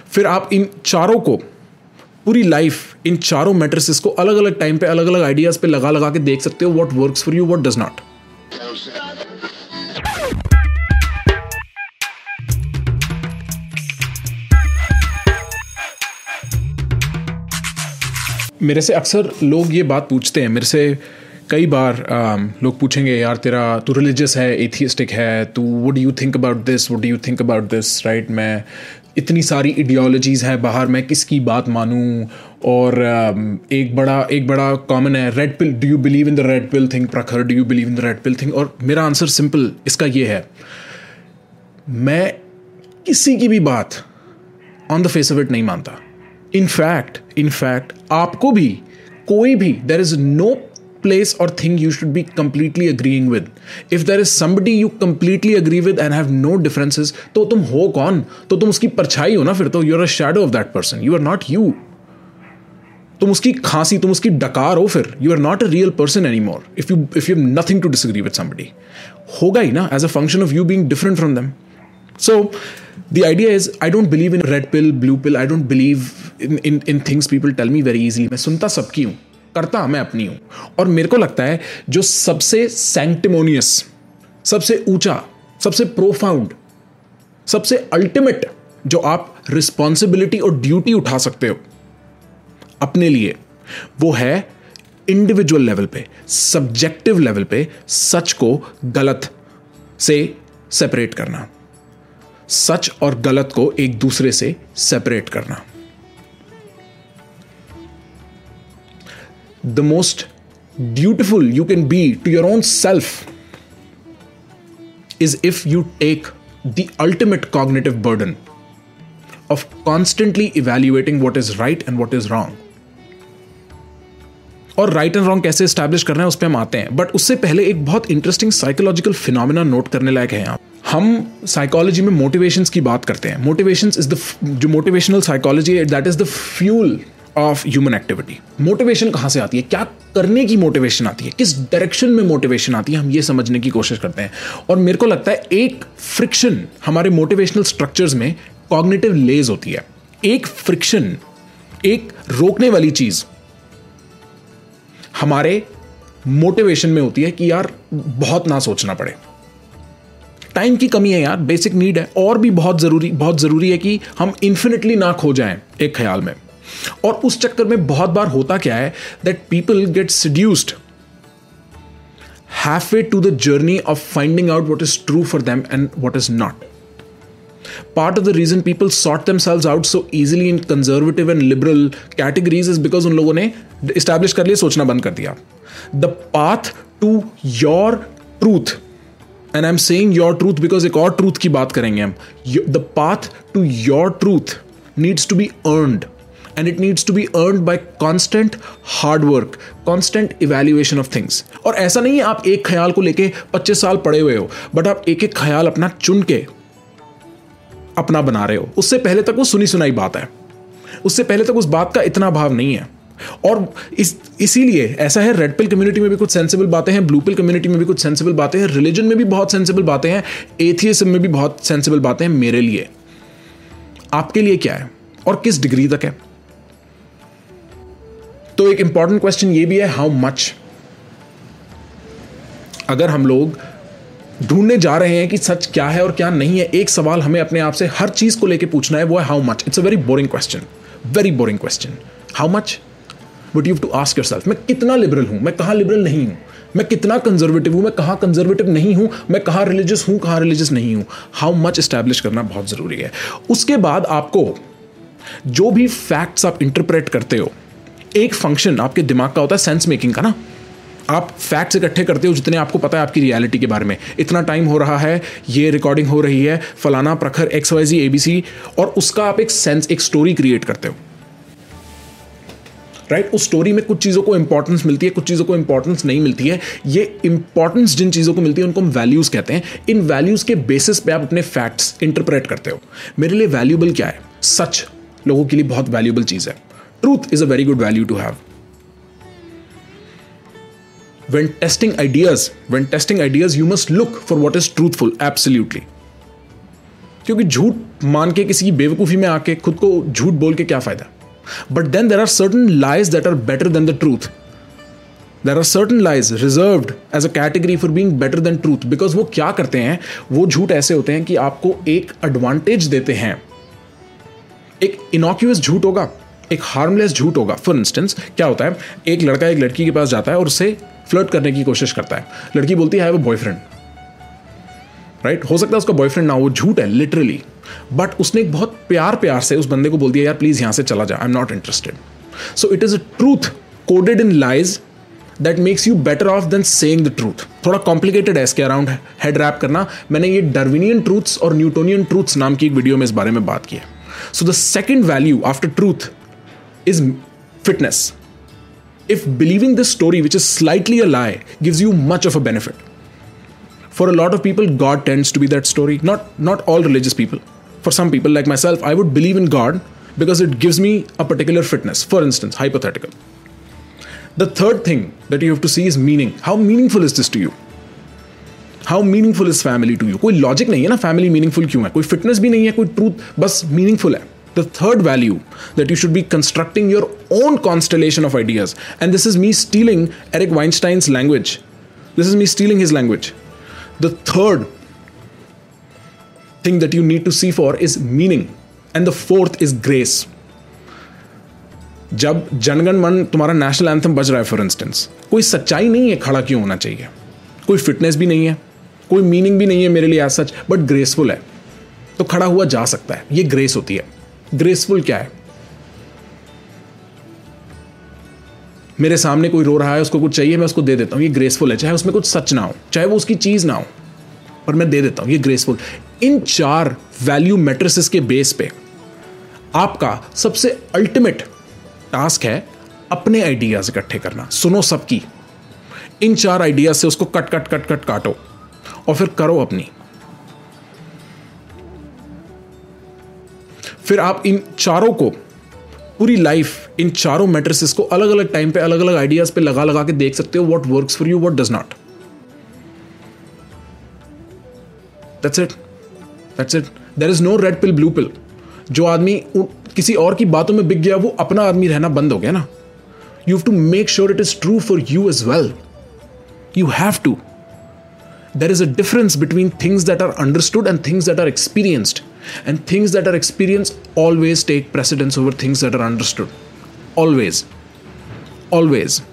फिर आप इन चारों को पूरी लाइफ इन चारों मैट्रिसेस को अलग अलग टाइम पे अलग अलग आइडियाज पे लगा लगा के देख सकते हो what works for you, what does not. मेरे से अक्सर लोग ये बात पूछते हैं, मेरे से कई बार लोग पूछेंगे यार तेरा तू रिलीजियस है, एथियस्टिक है, तू what do you think about this, what do you think about this, right. मैं इतनी सारी आइडियोलॉजीज़ है बाहर, मैं किसकी बात मानूं. और एक बड़ा कॉमन है red pill, do you believe in the red pill thing Prakhar, do you believe in the red pill thing. और मेरा आंसर सिंपल इसका ये है, मैं किसी की भी बात on the face of it नहीं मानता. इनफैक्ट आपको भी कोई भी, there is no place or thing you should be completely agreeing with. If there is somebody you completely agree with and have no differences, तो तुम हो कौन? तो तुम उसकी परछाई हो ना. फिर तो you're a shadow of that person. You are not you. तुम उसकी खांसी, तुम उसकी डकार हो. फिर you are not a real person anymore. If you have nothing to disagree with somebody, होगा ही ना as a function of you being different from them. So the idea is, I don't believe in red pill, blue pill. I don't believe in things people tell me very easily. मैं सुनता सबकी हूँ, करता मैं अपनी हूं. और मेरे को लगता है जो सबसे सैंक्टिमोनियस, सबसे ऊंचा, सबसे प्रोफाउंड, सबसे अल्टीमेट जो आप रिस्पॉन्सिबिलिटी और ड्यूटी उठा सकते हो अपने लिए, वो है इंडिविजुअल लेवल पे, सब्जेक्टिव लेवल पे सच को गलत से सेपरेट करना, सच और गलत को एक दूसरे से सेपरेट करना. The most dutiful you can be to your own self is if you take the ultimate cognitive burden of constantly evaluating what is right and what is wrong. और राइट एंड रॉन्ग कैसे establish करना है उस पर हम आते हैं, but उससे पहले एक बहुत इंटरेस्टिंग साइकोलॉजिकल फिनोमेना नोट करने लायक है. यहाँ हम साइकोलॉजी में मोटिवेशंस की बात करते हैं. मोटिवेशंस इज द, जो मोटिवेशनल साइकोलॉजी है, that is the fuel of human activity. Motivation कहां से आती है, क्या करने की मोटिवेशन आती है, किस डायरेक्शन में मोटिवेशन आती है, हम ये समझने की कोशिश करते हैं. और मेरे को लगता है एक फ्रिक्शन हमारे मोटिवेशनल स्ट्रक्चर्स में कॉग्निटिव लेज होती है. एक फ्रिक्शन, एक रोकने वाली चीज हमारे मोटिवेशन में होती है कि यार बहुत ना सोचना पड़े. टाइम की कमी है यार, बेसिक नीड है. और भी बहुत जरूरी है कि हम इंफिनिटली ना खो जाएं एक ख्याल में. और उस चक्कर में बहुत बार होता क्या है, that people get seduced halfway to the journey of finding out what is true for them and what is not. Part of the reason people sort themselves out so easily in conservative and liberal categories is because उन लोगों ने establish कर लिया, सोचना बंद कर दिया. The path to your truth, and I'm saying your truth because एक और truth की बात करेंगे हम. The path to your truth needs to be earned. And it needs to be earned by constant hard work, constant evaluation of things. और ऐसा नहीं है आप एक ख्याल को लेके 25 साल पड़े हुए हो, बट आप एक एक ख्याल अपना चुन के अपना बना रहे हो. उससे पहले तक वो सुनी सुनाई बात है, उससे पहले तक उस बात का इतना भाव नहीं है. और इसीलिए ऐसा है, रेड पिल कम्युनिटी में भी कुछ सेंसिबल बातें हैं, ब्लू पिल कम्युनिटी में भी कुछ सेंसिबल बातें हैं, रिलीजन में भी बहुत सेंसिबल बातें हैं, एथियिज्म में भी बहुत सेंसिबल बातें हैं. मेरे लिए, आपके लिए क्या है और किस डिग्री तक है? तो एक इंपॉर्टेंट क्वेश्चन ये भी है, हाउ मच. अगर हम लोग ढूंढने जा रहे हैं कि सच क्या है और क्या नहीं है, एक सवाल हमें अपने आप से हर चीज को लेके पूछना है, वो है how much. It's a very boring question, very boring question. How much? But you have to ask yourself, मैं कितना लिबरल हूं, मैं कहां लिबरल नहीं हूं, मैं कितना कंजर्वेटिव हूं, मैं कहां कंजर्वेटिव नहीं हूं, मैं कहां रिलीजियस हूं, कहां रिलीजियस नहीं हूं. हाउ मच एस्टैब्लिश करना बहुत जरूरी है. उसके बाद आपको जो भी फैक्ट्स आप इंटरप्रेट करते हो, एक फंक्शन आपके दिमाग का होता है सेंस मेकिंग का ना. आप फैक्ट्स इकट्ठे करते हो जितने आपको पता है आपकी रियलिटी के बारे में. इतना टाइम हो रहा है, ये रिकॉर्डिंग हो रही है, फलाना प्रखर XYZ ABC, और उसका आप एक सेंस, एक स्टोरी क्रिएट करते हो, राइट. उस स्टोरी में कुछ चीज़ों को इंपॉर्टेंस मिलती है, कुछ चीज़ों को इंपॉर्टेंस नहीं मिलती है. ये इंपॉर्टेंस जिन चीज़ों को मिलती है उनको हम वैल्यूज कहते हैं. इन वैल्यूज के बेसिस पे आप अपने फैक्ट्स इंटरप्रेट करते हो. मेरे लिए वैल्यूबल क्या है? सच लोगों के लिए बहुत वैल्यूबल चीज़ है. Truth is a very good value to have. When testing ideas, you must look for what is truthful. Absolutely. क्योंकि झूठ मान के किसी की बेवकूफ़ी में आके खुद को झूठ बोल के क्या फ़ायदा. But then there are certain lies that are better than the truth. There are certain lies reserved as a category for being better than truth. Because वो क्या करते हैं, वो झूठ ऐसे होते हैं कि आपको एक एडवांटेज देते हैं. एक इनॉक्यूअस झूठ होगा, एक हार्मलेस झूठ होगा. फॉर इंस्टेंस क्या होता है, एक लड़का एक लड़की के पास जाता है और उससे फ्लर्ट करने की कोशिश करता है. लड़की बोलती है I have a boyfriend, right. हो सकता है उसका बॉयफ्रेंड ना हो, वो झूठ है लिटरली. बट उसने एक बहुत प्यार से उस बंदे को बोल दिया यार प्लीज यहां से चला जा, I am not interested. So it is a truth coded in lies that makes you better off than saying the truth. थोड़ा कॉम्प्लिकेटेड है इसके अराउंड हेड रैप करना. मैंने ये डार्विनियन ट्रूथ्स और न्यूटोनियन ट्रूथ्स नाम की एक वीडियो में इस बारे में बात की है. So the second value after truth is fitness. If believing this story, which is slightly a lie, gives you much of a benefit. For a lot of people, God tends to be that story. Not all religious people. For some people, like myself, I would believe in God because it gives me a particular fitness. For instance, hypothetical. The third thing that you have to see is meaning. How meaningful is this to you? How meaningful is family to you? कोई logic नहीं है ना family meaningful क्यों है? कोई fitness भी नहीं है, कोई truth, बस meaningful है. The third value that you should be constructing your own constellation of ideas. And this is me stealing Eric Weinstein's language. This is me stealing his language. The third thing that you need to see for is meaning. And the fourth is grace. जब जनगण मन तुम्हारा national anthem बज रहा है for instance, कोई सच्चाई नहीं है खड़ा क्यों होना चाहिए, कोई फिटनेस भी नहीं है, कोई मीनिंग भी नहीं है मेरे लिए एज सच, बट ग्रेसफुल है तो खड़ा हुआ जा सकता है. ये ग्रेस होती है. ग्रेसफुल क्या है, मेरे सामने कोई रो रहा है, उसको कुछ चाहिए, मैं उसको दे देता हूं, ये ग्रेसफुल है. चाहे उसमें कुछ सच ना हो, चाहे वो उसकी चीज ना हो, पर मैं दे देता हूं, ये ग्रेसफुल. इन 4 वैल्यू मैट्रिसेस के बेस पे आपका सबसे अल्टीमेट टास्क है अपने आइडियाज इकट्ठे करना. सुनो सबकी, इन 4 आइडियाज से उसको कट कट कट कट काटो और फिर करो अपनी. फिर आप इन चारों को पूरी लाइफ, इन चारों मैट्रिसेस को अलग अलग टाइम पे अलग अलग आइडियाज पे लगा लगा के देख सकते हो. What works for you, what does not. That's it, that's it. There is no red pill blue pill. जो आदमी किसी और की बातों में बिक गया वो अपना आदमी रहना बंद हो गया ना. You have to make sure it is true for you as well. You have to. There is a difference between things that are understood and things that are experienced. And things that are experienced always take precedence over things that are understood. Always. Always.